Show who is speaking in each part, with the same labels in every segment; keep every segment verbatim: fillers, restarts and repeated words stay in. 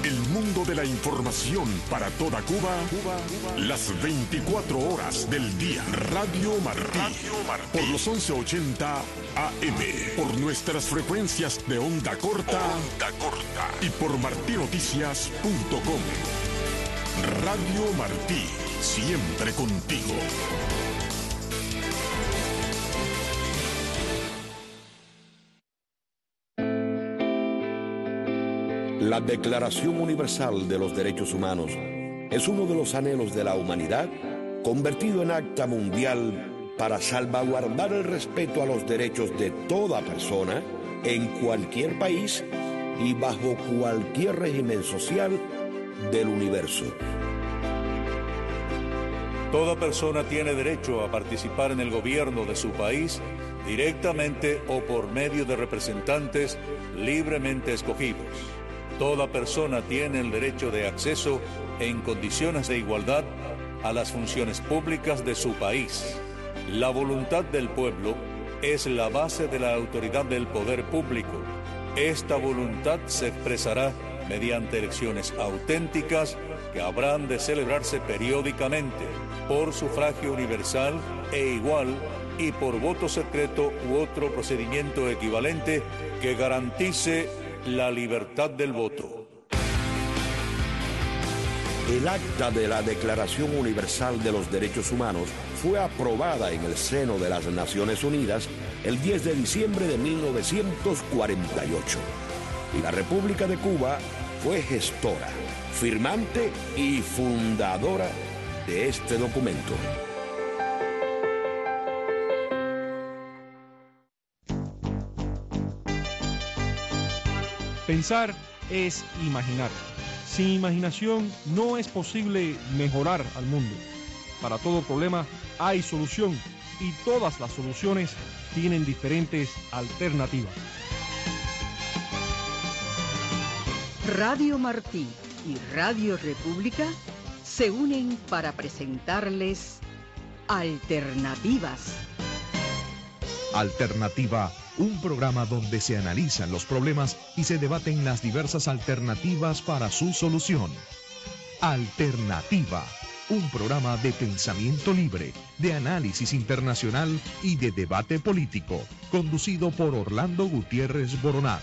Speaker 1: El mundo de la información para toda Cuba, Cuba, Cuba. Las veinticuatro horas del día. Radio Martí. Radio Martí. Por los once ochenta A M. Por nuestras frecuencias de onda corta. Onda corta. Y por martinoticias punto com. Radio Martí. Siempre contigo.
Speaker 2: La Declaración Universal de los Derechos Humanos es uno de los anhelos de la humanidad convertido en acta mundial para salvaguardar el respeto a los derechos de toda persona en cualquier país y bajo cualquier régimen social del universo.
Speaker 3: Toda persona tiene derecho a participar en el gobierno de su país directamente o por medio de representantes libremente escogidos. Toda persona tiene el derecho de acceso en condiciones de igualdad a las funciones públicas de su país. La voluntad del pueblo es la base de la autoridad del poder público. Esta voluntad se expresará mediante elecciones auténticas que habrán de celebrarse periódicamente por sufragio universal e igual y por voto secreto u otro procedimiento equivalente que garantice la libertad del voto.
Speaker 2: El acta de la Declaración Universal de los Derechos Humanos fue aprobada en el seno de las Naciones Unidas el diez de diciembre de mil novecientos cuarenta y ocho. Y la República de Cuba fue gestora, firmante y fundadora de este documento.
Speaker 4: Pensar es imaginar. Sin imaginación no es posible mejorar al mundo. Para todo problema hay solución y todas las soluciones tienen diferentes alternativas.
Speaker 5: Radio Martí y Radio República se unen para presentarles Alternativas.
Speaker 6: Alternativa, un programa donde se analizan los problemas y se debaten las diversas alternativas para su solución. Alternativa, un programa de pensamiento libre, de análisis internacional y de debate político, conducido por Orlando Gutiérrez Boronat.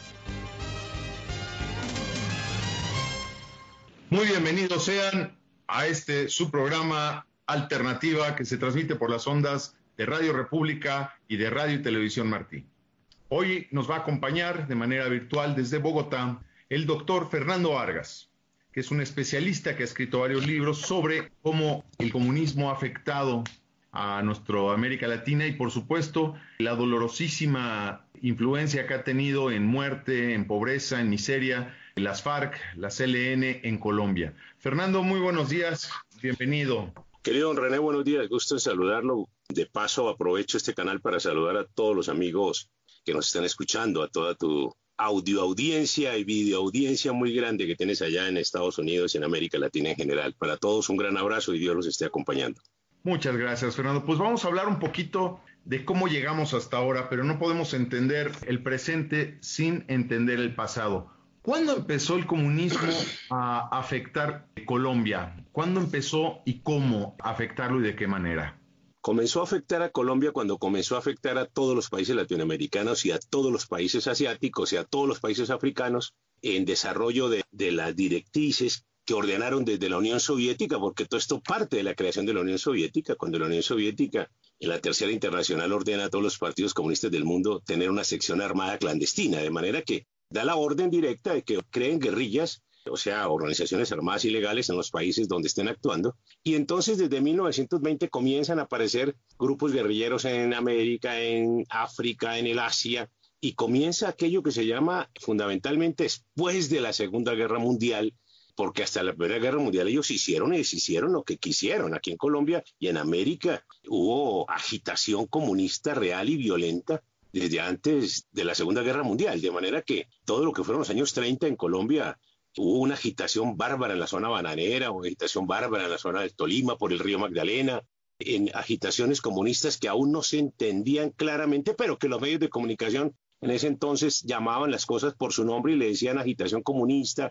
Speaker 7: Muy bienvenidos sean a este su programa Alternativa que se transmite por las ondas de Radio República y de Radio y Televisión Martí. Hoy nos va a acompañar de manera virtual desde Bogotá el doctor Fernando Vargas, que es un especialista que ha escrito varios libros sobre cómo el comunismo ha afectado a nuestra América Latina y, por supuesto, la dolorosísima influencia que ha tenido en muerte, en pobreza, en miseria, las FARC, las E L N en Colombia. Fernando, muy buenos días, bienvenido.
Speaker 8: Querido don René, buenos días, gusto en saludarlo. De paso, aprovecho este canal para saludar a todos los amigos que nos están escuchando, a toda tu audio audiencia y video audiencia muy grande que tienes allá en Estados Unidos y en América Latina en general. Para todos un gran abrazo y Dios los esté acompañando.
Speaker 7: Muchas gracias, Fernando. Pues vamos a hablar un poquito de cómo llegamos hasta ahora, pero no podemos entender el presente sin entender el pasado. ¿Cuándo empezó el comunismo a afectar Colombia? ¿Cuándo empezó y cómo afectarlo y de qué manera?
Speaker 8: Comenzó a afectar a Colombia cuando comenzó a afectar a todos los países latinoamericanos y a todos los países asiáticos y a todos los países africanos en desarrollo de, de las directrices que ordenaron desde la Unión Soviética, porque todo esto parte de la creación de la Unión Soviética, cuando la Unión Soviética en la Tercera Internacional ordena a todos los partidos comunistas del mundo tener una sección armada clandestina, de manera que da la orden directa de que creen guerrillas, o sea, organizaciones armadas ilegales en los países donde estén actuando. Y entonces desde mil novecientos veinte comienzan a aparecer grupos guerrilleros en América, en África, en el Asia, y comienza aquello que se llama fundamentalmente después de la Segunda Guerra Mundial, porque hasta la Primera Guerra Mundial ellos hicieron y deshicieron lo que quisieron. Aquí en Colombia y en América hubo agitación comunista real y violenta desde antes de la Segunda Guerra Mundial, de manera que todo lo que fueron los años treinta en Colombia hubo una agitación bárbara en la zona bananera, una agitación bárbara en la zona del Tolima, por el río Magdalena, en agitaciones comunistas que aún no se entendían claramente, pero que los medios de comunicación en ese entonces llamaban las cosas por su nombre y le decían agitación comunista,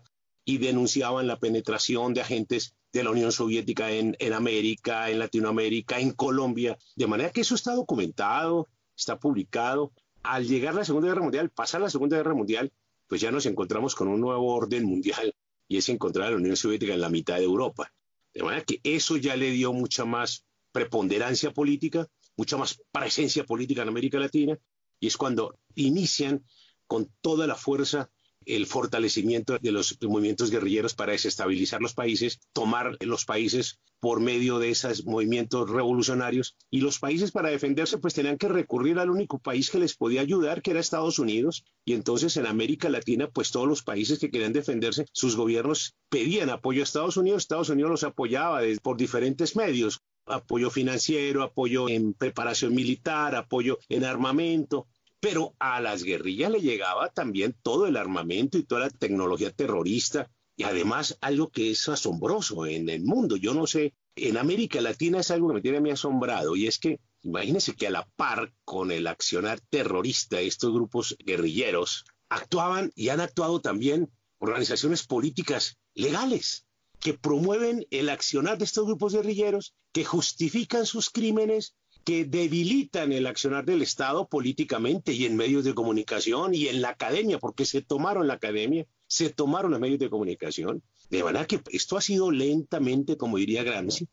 Speaker 8: y denunciaban la penetración de agentes de la Unión Soviética en, en América, en Latinoamérica, en Colombia, de manera que eso está documentado, está publicado. Al llegar la Segunda Guerra Mundial, pasar la Segunda Guerra Mundial, pues ya nos encontramos con un nuevo orden mundial y es encontrar a la Unión Soviética en la mitad de Europa. De manera que eso ya le dio mucha más preponderancia política, mucha más presencia política en América Latina, y es cuando inician con toda la fuerza el fortalecimiento de los movimientos guerrilleros para desestabilizar los países, tomar los países por medio de esos movimientos revolucionarios, y los países para defenderse pues tenían que recurrir al único país que les podía ayudar, que era Estados Unidos, y entonces en América Latina pues todos los países que querían defenderse, sus gobiernos pedían apoyo a Estados Unidos, Estados Unidos los apoyaba por diferentes medios, apoyo financiero, apoyo en preparación militar, apoyo en armamento. Pero a las guerrillas le llegaba también todo el armamento y toda la tecnología terrorista, y además algo que es asombroso en el mundo. Yo no sé, en América Latina es algo que me tiene a mí asombrado, y es que imagínense que a la par con el accionar terrorista de estos grupos guerrilleros, actuaban y han actuado también organizaciones políticas legales que promueven el accionar de estos grupos guerrilleros, que justifican sus crímenes, que debilitan el accionar del Estado políticamente y en medios de comunicación y en la academia, porque se tomaron la academia, se tomaron los medios de comunicación. De manera que esto ha sido lentamente, como diría Gramsci,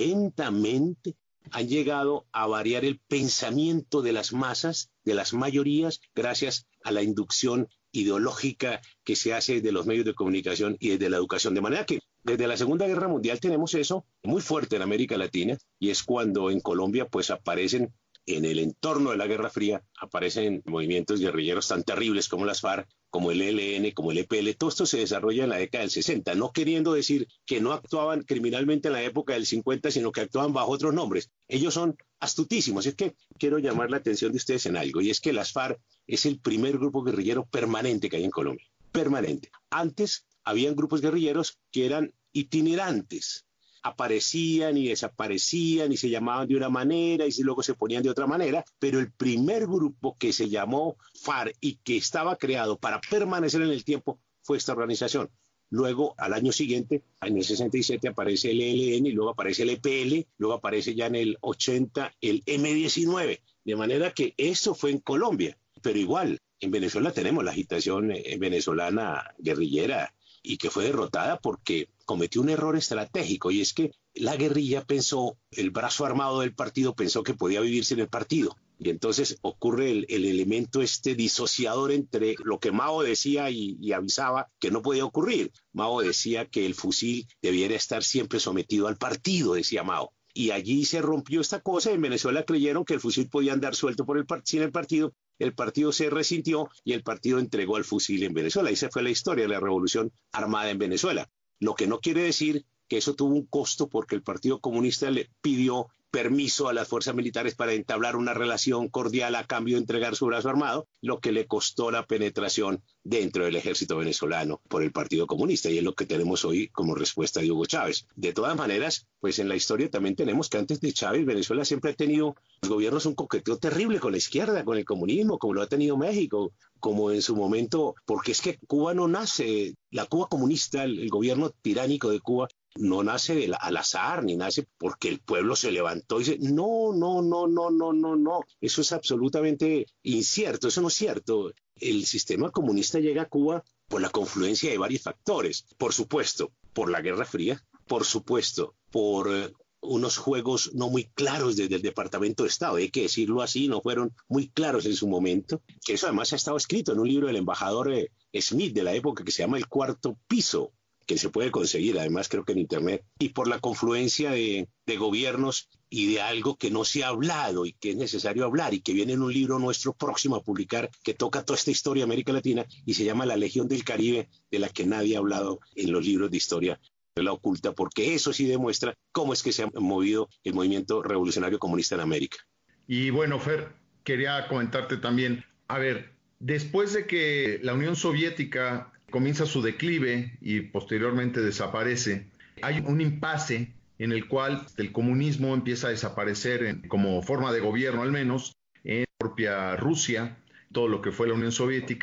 Speaker 8: lentamente han llegado a variar el pensamiento de las masas, de las mayorías, gracias a la inducción ideológica que se hace de los medios de comunicación y de la educación. De manera que desde la Segunda Guerra Mundial tenemos eso muy fuerte en América Latina, y es cuando en Colombia pues aparecen, en el entorno de la Guerra Fría, aparecen movimientos guerrilleros tan terribles como las FARC, como el E L N, como el E P L. Todo esto se desarrolla en la década del sesenta, no queriendo decir que no actuaban criminalmente en la época del cincuenta, sino que actuaban bajo otros nombres. Ellos son astutísimos. Es que quiero llamar la atención de ustedes en algo, y es que las FARC es el primer grupo guerrillero permanente que hay en Colombia. Permanente. Antes habían grupos guerrilleros que eran itinerantes, aparecían y desaparecían y se llamaban de una manera y luego se ponían de otra manera, pero el primer grupo que se llamó FARC y que estaba creado para permanecer en el tiempo fue esta organización. Luego, al año siguiente, en el sesenta y siete aparece el E L N, y luego aparece el E P L, luego aparece ya en el ochenta el eme diecinueve, de manera que eso fue en Colombia, pero igual, en Venezuela tenemos la agitación venezolana guerrillera, y que fue derrotada porque cometió un error estratégico, y es que la guerrilla pensó, el brazo armado del partido pensó que podía vivir sin el partido, y entonces ocurre el, el elemento este disociador entre lo que Mao decía y, y avisaba que no podía ocurrir. Mao decía que el fusil debiera estar siempre sometido al partido, decía Mao, y allí se rompió esta cosa. En Venezuela creyeron que el fusil podía andar suelto por el sin el partido. El partido se resintió y el partido entregó el fusil en Venezuela. Esa fue la historia de la revolución armada en Venezuela. Lo que no quiere decir que eso tuvo un costo, porque el Partido Comunista le pidió permiso a las fuerzas militares para entablar una relación cordial a cambio de entregar su brazo armado, lo que le costó la penetración dentro del ejército venezolano por el Partido Comunista, y es lo que tenemos hoy como respuesta de Hugo Chávez. De todas maneras, pues en la historia también tenemos que antes de Chávez, Venezuela siempre ha tenido los gobiernos un coqueteo terrible con la izquierda, con el comunismo, como lo ha tenido México, como en su momento, porque es que Cuba no nace, la Cuba comunista, el, el gobierno tiránico de Cuba, no nace de la, al azar, ni nace porque el pueblo se levantó y dice, no, no, no, no, no, no, no, eso es absolutamente incierto, eso no es cierto. El sistema comunista llega a Cuba por la confluencia de varios factores, por supuesto, por la Guerra Fría, por supuesto, por eh, unos juegos no muy claros desde el Departamento de Estado, hay que decirlo así, no fueron muy claros en su momento, que eso además ha estado escrito en un libro del embajador eh, Smith de la época que se llama El Cuarto Piso, que se puede conseguir, además creo que en internet, y por la confluencia de, de gobiernos y de algo que no se ha hablado y que es necesario hablar, y que viene en un libro nuestro próximo a publicar que toca toda esta historia de América Latina y se llama La Legión del Caribe, de la que nadie ha hablado en los libros de historia de la oculta, porque eso sí demuestra cómo es que se ha movido el movimiento revolucionario comunista en América.
Speaker 7: Y bueno, Fer, quería comentarte también, a ver, después de que la Unión Soviética comienza su declive y posteriormente desaparece, hay un impasse en el cual el comunismo empieza a desaparecer en, como forma de gobierno al menos, en la propia Rusia, todo lo que fue la Unión Soviética,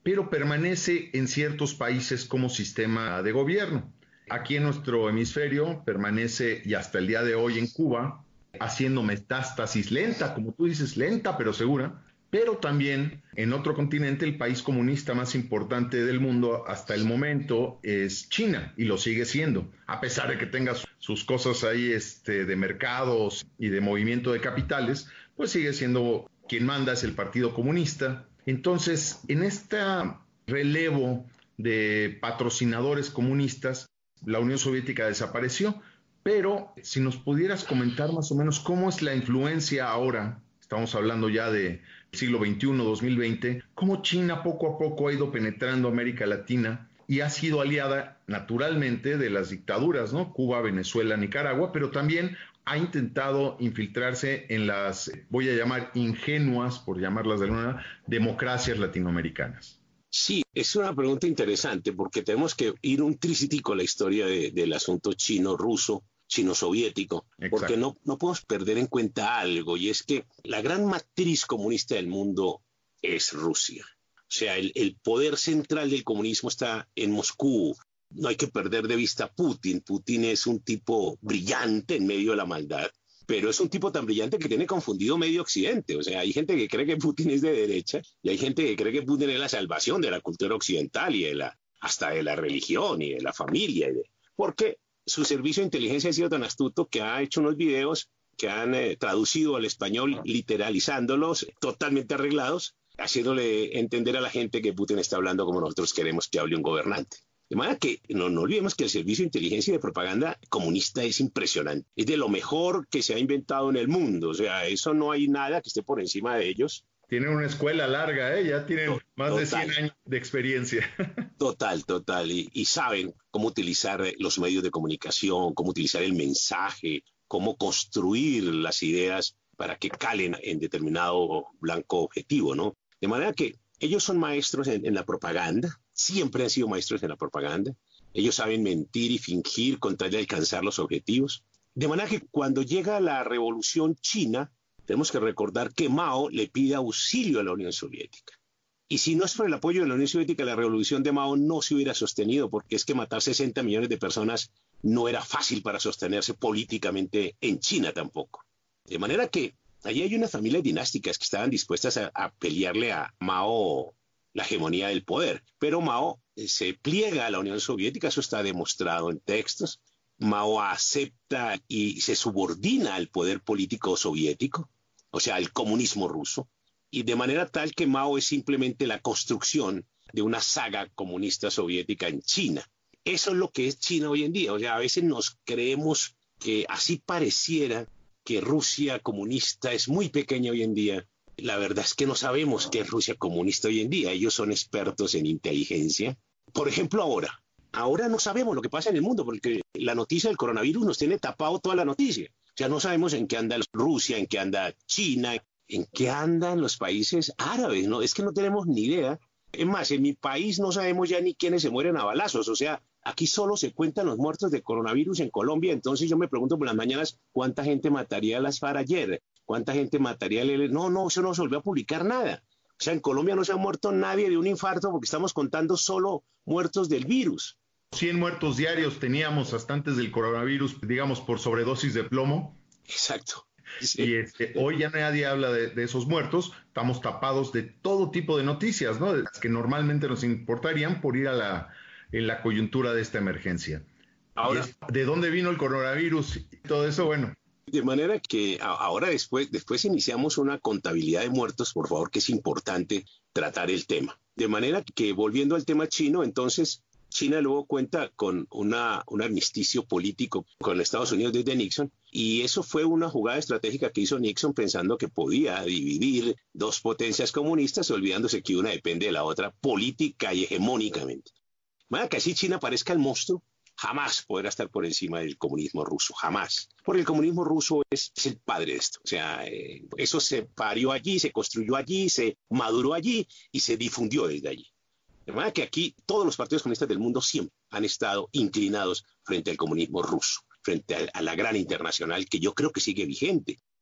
Speaker 7: pero permanece en ciertos países como sistema de gobierno. Aquí en nuestro hemisferio permanece, y hasta el día de hoy en Cuba, haciendo metástasis lenta, como tú dices, lenta pero segura, pero también en otro continente el país comunista más importante del mundo hasta el momento es China, y lo sigue siendo, a pesar de que tenga sus cosas ahí este, de mercados y de movimiento de capitales, pues sigue siendo quien manda, es el Partido Comunista. Entonces, en este relevo de patrocinadores comunistas, la Unión Soviética desapareció, pero si nos pudieras comentar más o menos cómo es la influencia ahora, estamos hablando ya de siglo veintiuno, dos mil veinte, cómo China poco a poco ha ido penetrando América Latina y ha sido aliada naturalmente de las dictaduras, ¿no? Cuba, Venezuela, Nicaragua, pero también ha intentado infiltrarse en las, voy a llamar ingenuas, por llamarlas de alguna manera, democracias latinoamericanas.
Speaker 8: Sí, es una pregunta interesante porque tenemos que ir un tricitico a la historia de, del asunto chino-ruso, chino-soviético, porque no, no podemos perder en cuenta algo, y es que la gran matriz comunista del mundo es Rusia. O sea, el, el poder central del comunismo está en Moscú. No hay que perder de vista a Putin. Putin es un tipo brillante en medio de la maldad, pero es un tipo tan brillante que tiene confundido medio occidente. O sea, hay gente que cree que Putin es de derecha y hay gente que cree que Putin es la salvación de la cultura occidental y de la, hasta de la religión y de la familia. Y de, porque su servicio de inteligencia ha sido tan astuto que ha hecho unos videos que han eh, traducido al español, literalizándolos, totalmente arreglados, haciéndole entender a la gente que Putin está hablando como nosotros queremos que hable un gobernante. De manera que no, no olvidemos que el servicio de inteligencia y de propaganda comunista es impresionante. Es de lo mejor que se ha inventado en el mundo. O sea, eso no hay nada que esté por encima de ellos.
Speaker 7: Tienen una escuela larga, ¿eh? Ya tienen
Speaker 8: total,
Speaker 7: más de cien años de experiencia.
Speaker 8: Total, total. Y, y saben cómo utilizar los medios de comunicación, cómo utilizar el mensaje, cómo construir las ideas para que calen en determinado blanco objetivo, ¿no? De manera que ellos son maestros en, en la propaganda, siempre han sido maestros en la propaganda. Ellos saben mentir y fingir con tal de alcanzar los objetivos. De manera que cuando llega la Revolución China, tenemos que recordar que Mao le pide auxilio a la Unión Soviética. Y si no es por el apoyo de la Unión Soviética, la revolución de Mao no se hubiera sostenido, porque es que matar sesenta millones de personas no era fácil para sostenerse políticamente en China tampoco. De manera que allí hay unas familias dinásticas que estaban dispuestas a, a pelearle a Mao la hegemonía del poder. Pero Mao eh, se pliega a la Unión Soviética, eso está demostrado en textos. Mao acepta y se subordina al poder político soviético, o sea, al comunismo ruso, y de manera tal que Mao es simplemente la construcción de una saga comunista soviética en China. Eso es lo que es China hoy en día. O sea, a veces nos creemos que así pareciera que Rusia comunista es muy pequeña hoy en día. La verdad es que no sabemos qué es Rusia comunista hoy en día. Ellos son expertos en inteligencia. Por ejemplo, ahora. Ahora no sabemos lo que pasa en el mundo porque la noticia del coronavirus nos tiene tapado toda la noticia. O sea, no sabemos en qué anda Rusia, en qué anda China, en qué andan los países árabes. No, es que no tenemos ni idea. Es más, en mi país no sabemos ya ni quiénes se mueren a balazos. O sea, aquí solo se cuentan los muertos de coronavirus en Colombia. Entonces yo me pregunto por las mañanas cuánta gente mataría a las FARC ayer, cuánta gente mataría el... No, no, eso no se volvió a publicar nada. O sea, en Colombia no se ha muerto nadie de un infarto porque estamos contando solo muertos del virus.
Speaker 7: cien muertos diarios teníamos hasta antes del coronavirus, digamos, por sobredosis de plomo.
Speaker 8: Exacto. Sí.
Speaker 7: Y este, hoy ya nadie habla de, de esos muertos, estamos tapados de todo tipo de noticias, ¿no? De las que normalmente nos importarían por ir a la, en la coyuntura de esta emergencia. Ahora, es, ¿de dónde vino el coronavirus y todo eso? Bueno.
Speaker 8: De manera que ahora después, después iniciamos una contabilidad de muertos, por favor, que es importante tratar el tema. De manera que, volviendo al tema chino, entonces... China luego cuenta con una, un armisticio político con Estados Unidos desde Nixon, y eso fue una jugada estratégica que hizo Nixon pensando que podía dividir dos potencias comunistas, olvidándose que una depende de la otra política y hegemónicamente. Para que así China parezca el monstruo, jamás podrá estar por encima del comunismo ruso, jamás. Porque el comunismo ruso es, es el padre de esto. O sea, eh, eso se parió allí, se construyó allí, se maduró allí y se difundió desde allí. De manera que aquí todos los partidos comunistas del mundo siempre han estado inclinados frente al comunismo ruso, frente a, a la gran internacional que yo creo que sigue vigente.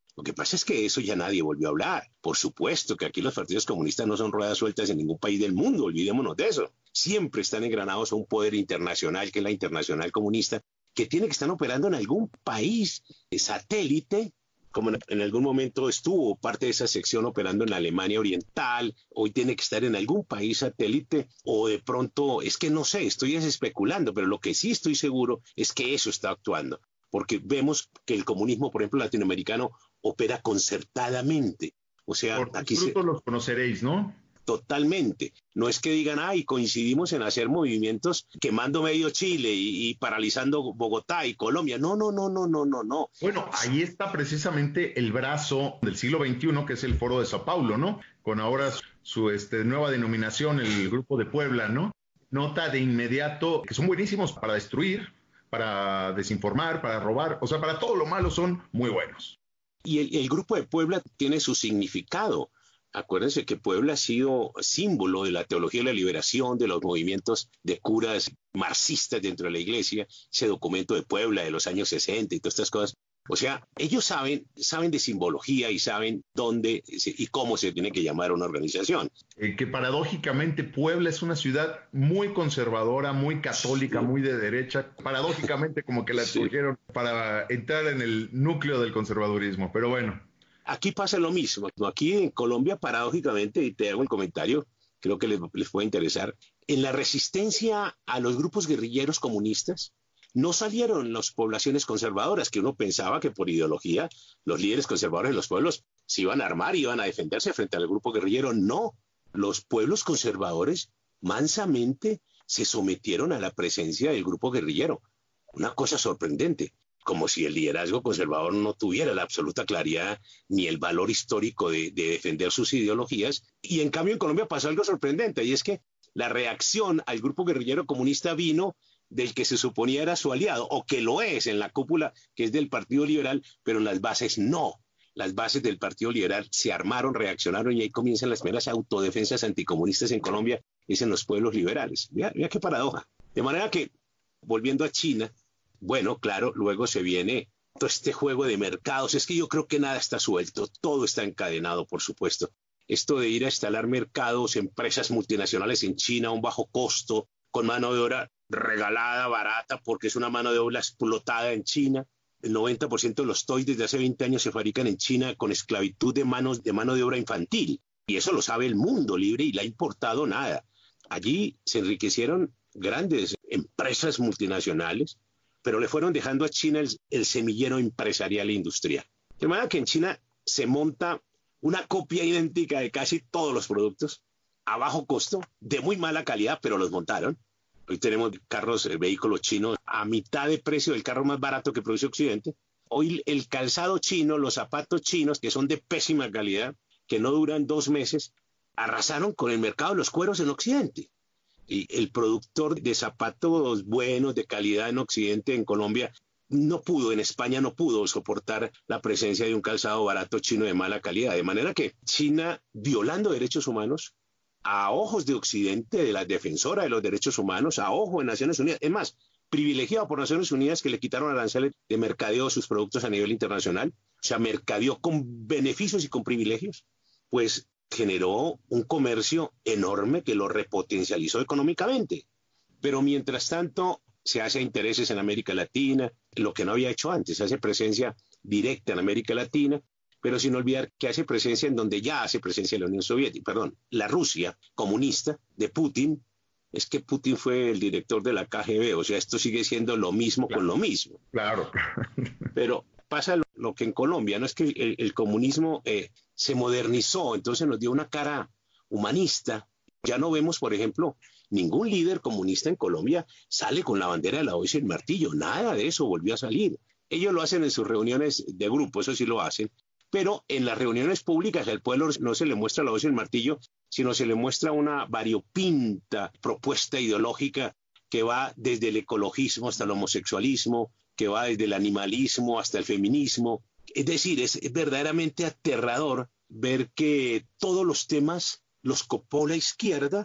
Speaker 8: Lo que pasa es que eso ya nadie volvió a hablar. Por supuesto que aquí los partidos comunistas no son ruedas sueltas en ningún país del mundo, olvidémonos de eso. Siempre están engranados a un poder internacional, que es la Internacional Comunista, que tiene que estar operando en algún país satélite, como en algún momento estuvo parte de esa sección operando en la Alemania Oriental, hoy tiene que estar en algún país satélite, o de pronto, es que no sé, estoy especulando, pero lo que sí estoy seguro es que eso está actuando, porque vemos que el comunismo, por ejemplo, latinoamericano, opera concertadamente. O sea,
Speaker 7: por
Speaker 8: aquí
Speaker 7: tus frutos
Speaker 8: se...
Speaker 7: los conoceréis, ¿no?
Speaker 8: Totalmente. No es que digan, ay, coincidimos en hacer movimientos quemando medio Chile y, y paralizando Bogotá y Colombia. No, no, no, no, no, no, no.
Speaker 7: Bueno, ahí está precisamente el brazo del siglo veintiuno, que es el Foro de Sao Paulo, ¿no? Con ahora su, su este, nueva denominación, el Grupo de Puebla, ¿no? Nota de inmediato que son buenísimos para destruir, para desinformar, para robar, o sea, para todo lo malo son muy buenos.
Speaker 8: Y el, el Grupo de Puebla tiene su significado. Acuérdense que Puebla ha sido símbolo de la teología de la liberación, de los movimientos de curas marxistas dentro de la iglesia, ese documento de Puebla de los años sesenta y todas estas cosas. O sea, ellos saben, saben de simbología y saben dónde y cómo se tiene que llamar una organización.
Speaker 7: Eh, que paradójicamente Puebla es una ciudad muy conservadora, muy católica, sí. muy de derecha. Paradójicamente como que la escogieron sí. para entrar en el núcleo del conservadurismo, pero bueno.
Speaker 8: Aquí pasa lo mismo. Aquí en Colombia, paradójicamente, y te hago el comentario, creo que les, les puede interesar, en la resistencia a los grupos guerrilleros comunistas, no salieron las poblaciones conservadoras, que uno pensaba que por ideología los líderes conservadores de los pueblos se iban a armar y iban a defenderse frente al grupo guerrillero. No, los pueblos conservadores mansamente se sometieron a la presencia del grupo guerrillero. Una cosa sorprendente. Como si el liderazgo conservador no tuviera la absoluta claridad ni el valor histórico de, de defender sus ideologías. Y en cambio en Colombia pasó algo sorprendente, y es que la reacción al grupo guerrillero comunista vino del que se suponía era su aliado, o que lo es en la cúpula, que es del Partido Liberal, pero en las bases no. Las bases del Partido Liberal se armaron, reaccionaron, y ahí comienzan las primeras autodefensas anticomunistas en Colombia, es en los pueblos liberales. Mira, mira qué paradoja. De manera que, volviendo a China, bueno, claro, luego se viene todo este juego de mercados. Es que yo creo que nada está suelto, todo está encadenado, por supuesto. Esto de ir a instalar mercados, empresas multinacionales en China a un bajo costo, con mano de obra regalada, barata, porque es una mano de obra explotada en China. El noventa por ciento de los toys desde hace veinte años se fabrican en China con esclavitud de, manos, de mano de obra infantil. Y eso lo sabe el mundo libre y le ha importado nada. Allí se enriquecieron grandes empresas multinacionales, pero le fueron dejando a China el, el semillero empresarial e industrial. De manera que en China se monta una copia idéntica de casi todos los productos, a bajo costo, de muy mala calidad, pero los montaron. Hoy tenemos carros, vehículos chinos a mitad de precio del carro más barato que produce Occidente. Hoy el calzado chino, los zapatos chinos, que son de pésima calidad, que no duran dos meses, arrasaron con el mercado de los cueros en Occidente. Y el productor de zapatos buenos, de calidad en Occidente, en Colombia, no pudo, en España no pudo soportar la presencia de un calzado barato chino de mala calidad. De manera que China, violando derechos humanos, a ojos de Occidente, de la defensora de los derechos humanos, a ojo de Naciones Unidas, es más, privilegiado por Naciones Unidas, que le quitaron aranceles de mercadeo de sus productos a nivel internacional, o sea, mercadeó con beneficios y con privilegios, pues generó un comercio enorme que lo repotencializó económicamente. Pero mientras tanto se hace intereses en América Latina, lo que no había hecho antes, hace presencia directa en América Latina, pero sin olvidar que hace presencia en donde ya hace presencia la Unión Soviética, perdón, la Rusia comunista de Putin. Es que Putin fue el director de la K G B, o sea, esto sigue siendo lo mismo claro, con lo mismo.
Speaker 7: Claro.
Speaker 8: Pero pasa lo, lo que en Colombia, ¿no? Es que el, el comunismo eh, se modernizó, entonces nos dio una cara humanista. Ya no vemos, por ejemplo, ningún líder comunista en Colombia sale con la bandera de la hoz y el martillo, nada de eso volvió a salir. Ellos lo hacen en sus reuniones de grupo, eso sí lo hacen, pero en las reuniones públicas al pueblo no se le muestra la hoz y el martillo, sino se le muestra una variopinta propuesta ideológica que va desde el ecologismo hasta el homosexualismo, que va desde el animalismo hasta el feminismo. Es decir, es verdaderamente aterrador ver que todos los temas los copó la izquierda,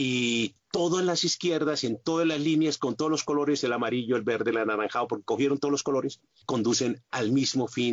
Speaker 8: y todas las izquierdas, en todas las líneas, con todos los colores, el amarillo, el verde, el anaranjado, porque cogieron todos los colores, conducen al mismo fin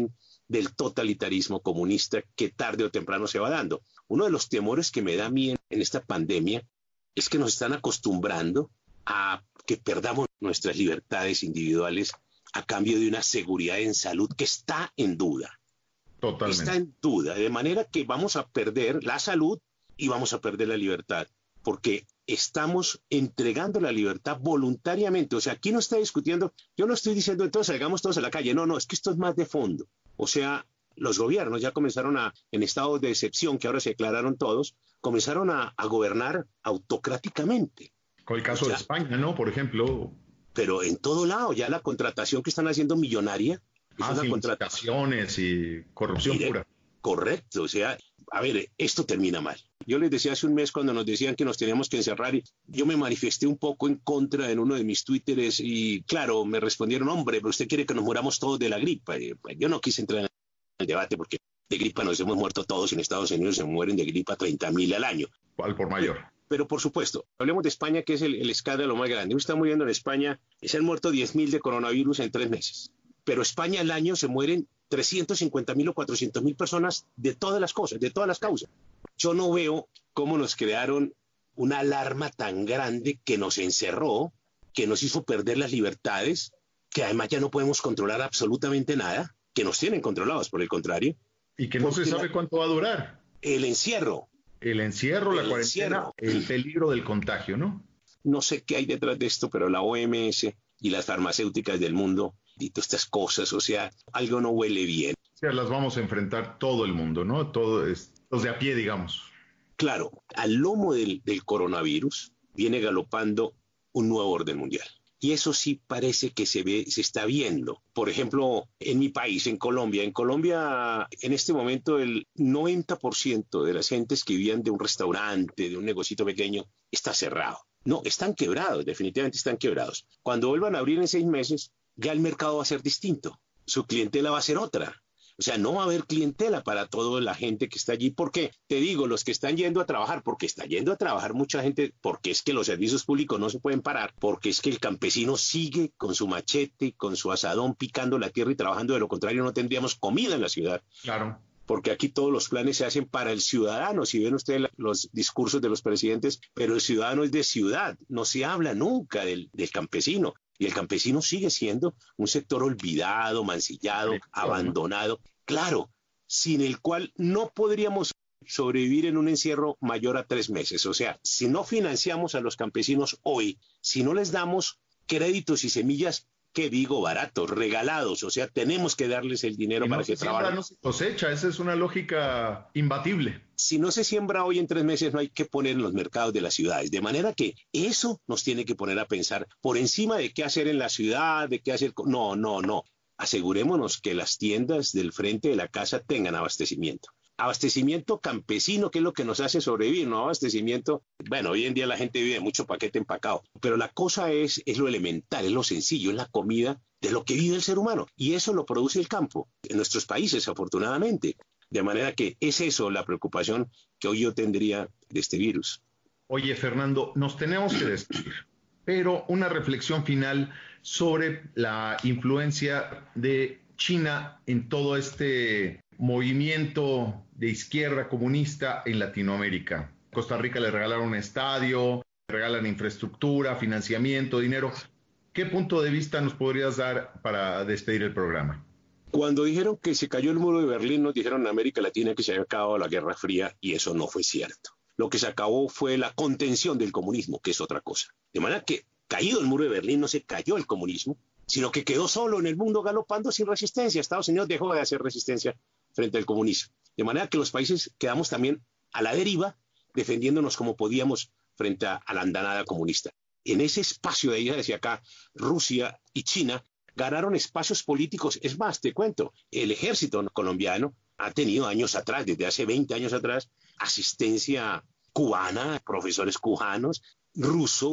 Speaker 8: del totalitarismo comunista que tarde o temprano se va dando. Uno de los temores que me da a mí en, en esta pandemia es que nos están acostumbrando a que perdamos nuestras libertades individuales a cambio de una seguridad en salud que está en duda.
Speaker 7: Totalmente.
Speaker 8: Está en duda, de manera que vamos a perder la salud y vamos a perder la libertad, porque estamos entregando la libertad voluntariamente. O sea, aquí no está discutiendo, yo no estoy diciendo entonces salgamos todos a la calle, no, no, es que esto es más de fondo. O sea, los gobiernos ya comenzaron a, en estado de excepción, que ahora se declararon todos, comenzaron a, a gobernar autocráticamente.
Speaker 7: Con el caso o sea, de España, ¿no? Por ejemplo.
Speaker 8: Pero en todo lado, ya la contratación que están haciendo millonaria.
Speaker 7: Ah, es una contrataciones y corrupción Mire, pura.
Speaker 8: Correcto, o sea, a ver, esto termina mal. Yo les decía hace un mes cuando nos decían que nos teníamos que encerrar y yo me manifesté un poco en contra en uno de mis twitteres y claro, me respondieron, hombre, pero usted quiere que nos muramos todos de la gripa. Y, pues, yo no quise entrar en el debate porque de gripa nos hemos muerto todos y en Estados Unidos se mueren de gripa treinta mil al año.
Speaker 7: Al por mayor.
Speaker 8: Pero, pero por supuesto, hablemos de España, que es el, el escándalo más grande. Hoy está muriendo en España, se han muerto diez mil de coronavirus en tres meses. Pero España al año se mueren trescientos cincuenta mil o cuatrocientas mil personas de todas las cosas, de todas las causas. Yo no veo cómo nos crearon una alarma tan grande que nos encerró, que nos hizo perder las libertades, que además ya no podemos controlar absolutamente nada, que nos tienen controlados, por el contrario.
Speaker 7: Y que no se sabe la, cuánto va a durar.
Speaker 8: El encierro.
Speaker 7: El encierro, el la cuarentena, encierro. El peligro del contagio, ¿no?
Speaker 8: No sé qué hay detrás de esto, pero la O M S y las farmacéuticas del mundo y todas estas cosas, o sea, algo no huele bien.
Speaker 7: O sea, las vamos a enfrentar todo el mundo, ¿no? Todo es, los de a pie, digamos.
Speaker 8: Claro, al lomo del, del coronavirus viene galopando un nuevo orden mundial. Y eso sí parece que se ve, se está viendo. Por ejemplo, en mi país, en Colombia. En Colombia, en este momento, el noventa por ciento de las gentes que vivían de un restaurante, de un negocito pequeño, está cerrado. No, están quebrados, definitivamente están quebrados. Cuando vuelvan a abrir en seis meses, ya el mercado va a ser distinto. Su clientela va a ser otra. O sea, no va a haber clientela para toda la gente que está allí. ¿Por qué? Te digo, los que están yendo a trabajar, porque está yendo a trabajar mucha gente, porque es que los servicios públicos no se pueden parar, porque es que el campesino sigue con su machete, con su asadón, picando la tierra y trabajando. De lo contrario, no tendríamos comida en la ciudad.
Speaker 7: Claro.
Speaker 8: Porque aquí todos los planes se hacen para el ciudadano. Si ven ustedes los discursos de los presidentes, pero el ciudadano es de ciudad. No se habla nunca del, del campesino. Y el campesino sigue siendo un sector olvidado, mancillado, sí, abandonado. Claro, sin el cual no podríamos sobrevivir en un encierro mayor a tres meses. O sea, si no financiamos a los campesinos hoy, si no les damos créditos y semillas, ¿qué digo? Baratos, regalados. O sea, tenemos que darles el dinero
Speaker 7: y
Speaker 8: para
Speaker 7: no
Speaker 8: que trabajen.
Speaker 7: No se cosecha, esa es una lógica imbatible.
Speaker 8: Si no se siembra hoy en tres meses, no hay que poner en los mercados de las ciudades. De manera que eso nos tiene que poner a pensar por encima de qué hacer en la ciudad, de qué hacer... No, no, no. Asegurémonos que las tiendas del frente de la casa tengan abastecimiento. Abastecimiento campesino, que es lo que nos hace sobrevivir, no abastecimiento... Bueno, hoy en día la gente vive mucho paquete empacado, pero la cosa es, es lo elemental, es lo sencillo, es la comida de lo que vive el ser humano. Y eso lo produce el campo, en nuestros países, afortunadamente. De manera que es eso la preocupación que hoy yo tendría de este virus.
Speaker 7: Oye, Fernando, nos tenemos que despedir, pero una reflexión final sobre la influencia de China en todo este movimiento de izquierda comunista en Latinoamérica. Costa Rica le regalaron un estadio, regalan infraestructura, financiamiento, dinero. ¿Qué punto de vista nos podrías dar para despedir el programa?
Speaker 8: Cuando dijeron que se cayó el muro de Berlín, nos dijeron en América Latina que se había acabado la Guerra Fría y eso no fue cierto. Lo que se acabó fue la contención del comunismo, que es otra cosa. De manera que, caído el muro de Berlín, no se cayó el comunismo, sino que quedó solo en el mundo galopando sin resistencia. Estados Unidos dejó de hacer resistencia frente al comunismo. De manera que los países quedamos también a la deriva, defendiéndonos como podíamos frente a, a la andanada comunista. En ese espacio de ahí hacia acá, Rusia y China ganaron espacios políticos. Es más, te cuento, el ejército colombiano ha tenido años atrás, desde hace veinte años atrás, asistencia cubana, profesores cubanos, rusos,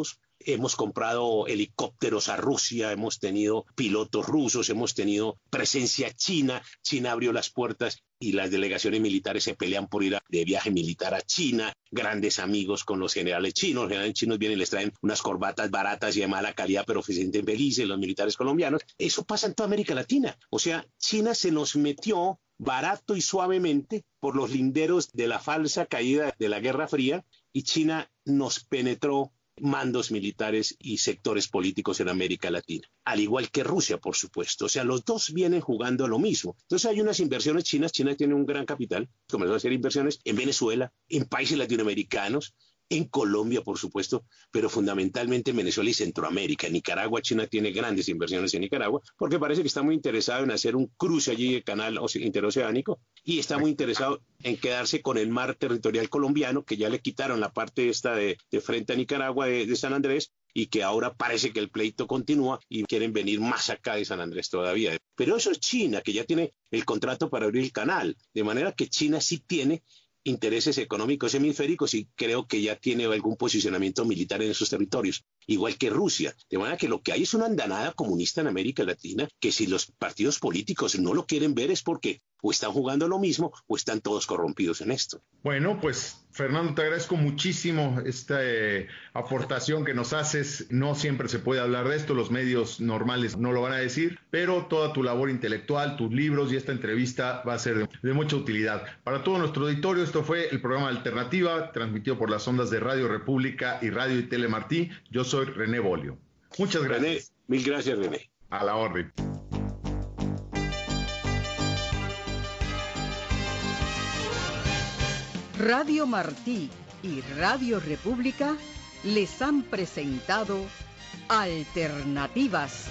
Speaker 8: hemos comprado helicópteros a Rusia, hemos tenido pilotos rusos, hemos tenido presencia china. China abrió las puertas y las delegaciones militares se pelean por ir de viaje militar a China. Grandes amigos con los generales chinos. Los generales chinos vienen y les traen unas corbatas baratas y de mala calidad, pero se sienten felices los militares colombianos. Eso pasa en toda América Latina. O sea, China se nos metió barato y suavemente por los linderos de la falsa caída de la Guerra Fría, y China nos penetró mandos militares y sectores políticos en América Latina, al igual que Rusia, por supuesto. O sea, los dos vienen jugando a lo mismo. Entonces hay unas inversiones chinas. China tiene un gran capital, comenzó a hacer inversiones en Venezuela, en países latinoamericanos, en Colombia, por supuesto, pero fundamentalmente en Venezuela y Centroamérica. En Nicaragua, China tiene grandes inversiones en Nicaragua, porque parece que está muy interesado en hacer un cruce allí del canal interoceánico, y está muy interesado en quedarse con el mar territorial colombiano, que ya le quitaron la parte esta de, de frente a Nicaragua de, de San Andrés, y que ahora parece que el pleito continúa y quieren venir más acá de San Andrés todavía. Pero eso es China, que ya tiene el contrato para abrir el canal, de manera que China sí tiene intereses económicos hemisféricos y creo que ya tiene algún posicionamiento militar en esos territorios, igual que Rusia. De manera que lo que hay es una andanada comunista en América Latina, que si los partidos políticos no lo quieren ver es porque o están jugando lo mismo o están todos corrompidos en esto.
Speaker 7: Bueno, pues Fernando, te agradezco muchísimo esta eh, aportación que nos haces. No siempre se puede hablar de esto, los medios normales no lo van a decir, pero toda tu labor intelectual, tus libros y esta entrevista va a ser de, de mucha utilidad. Para todo nuestro auditorio, esto fue el programa Alternativa, transmitido por las ondas de Radio República y Radio y Tele Martí. Yo soy René Bolio. Muchas gracias.
Speaker 8: René, mil gracias, René.
Speaker 7: A la orden.
Speaker 5: Radio Martí y Radio República les han presentado Alternativas.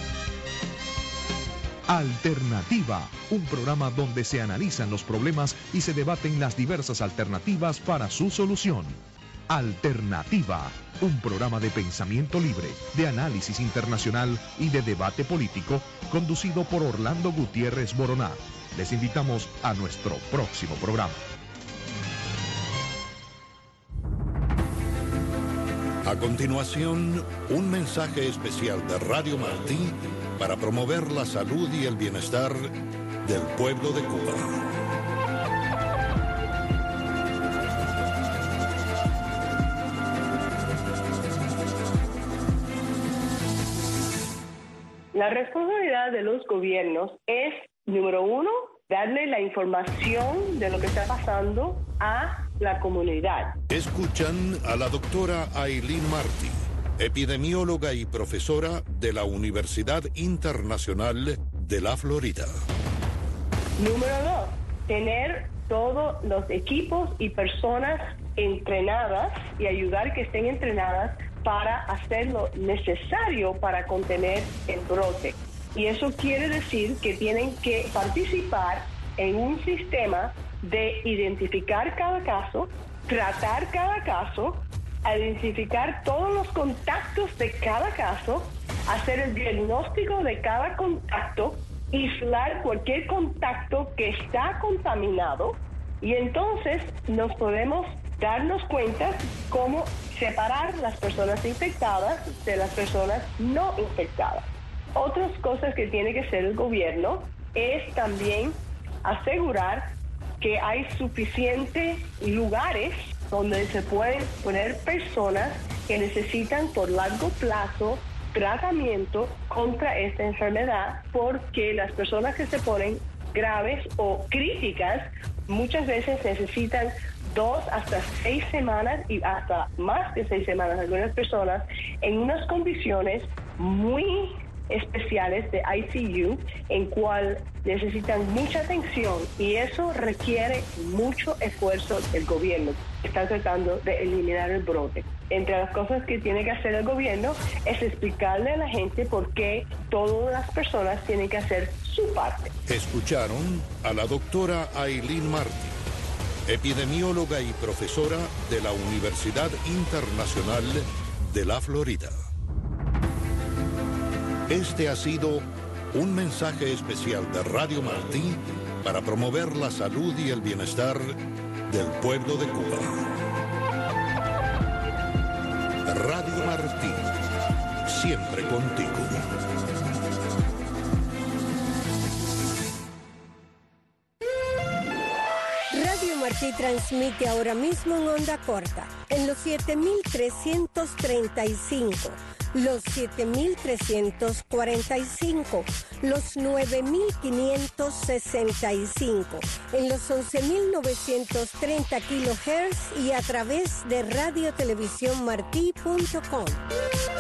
Speaker 6: Alternativa, un programa donde se analizan los problemas y se debaten las diversas alternativas para su solución. Alternativa, un programa de pensamiento libre, de análisis internacional y de debate político, conducido por Orlando Gutiérrez Boroná. Les invitamos a nuestro próximo programa.
Speaker 1: A continuación, un mensaje especial de Radio Martí para promover la salud y el bienestar del pueblo de Cuba.
Speaker 9: La responsabilidad de los gobiernos es, número uno, darle la información de lo que está pasando a la comunidad.
Speaker 1: Escuchan a la doctora Aileen Martí, epidemióloga y profesora de la Universidad Internacional de la Florida.
Speaker 9: Número dos, tener todos los equipos y personas entrenadas y ayudar que estén entrenadas para hacer lo necesario para contener el brote. Y eso quiere decir que tienen que participar en un sistema de identificar cada caso, tratar cada caso, identificar todos los contactos de cada caso, hacer el diagnóstico de cada contacto, aislar cualquier contacto que está contaminado, y entonces nos podemos darnos cuenta cómo separar las personas infectadas de las personas no infectadas. Otras cosas que tiene que hacer el gobierno es también asegurar que hay suficientes lugares donde se pueden poner personas que necesitan por largo plazo tratamiento contra esta enfermedad, porque las personas que se ponen graves o críticas muchas veces necesitan dos hasta seis semanas y hasta más de seis semanas, algunas personas en unas condiciones muy especiales de I C U, en cual necesitan mucha atención, y eso requiere mucho esfuerzo del gobierno. Está tratando de eliminar el brote. Entre las cosas que tiene que hacer el gobierno es explicarle a la gente por qué todas las personas tienen que hacer su parte.
Speaker 1: Escucharon a la doctora Aileen Martí, epidemióloga y profesora de la Universidad Internacional de la Florida. Este ha sido un mensaje especial de Radio Martí para promover la salud y el bienestar del pueblo de Cuba.
Speaker 2: Radio Martí, siempre contigo.
Speaker 10: Radio Martí transmite ahora mismo en onda corta, en los siete mil trescientos treinta y cinco, los siete mil trescientos cuarenta y cinco, los nueve mil quinientos sesenta y cinco, en los once mil novecientos treinta kilohertz y a través de radio televisión martí punto com.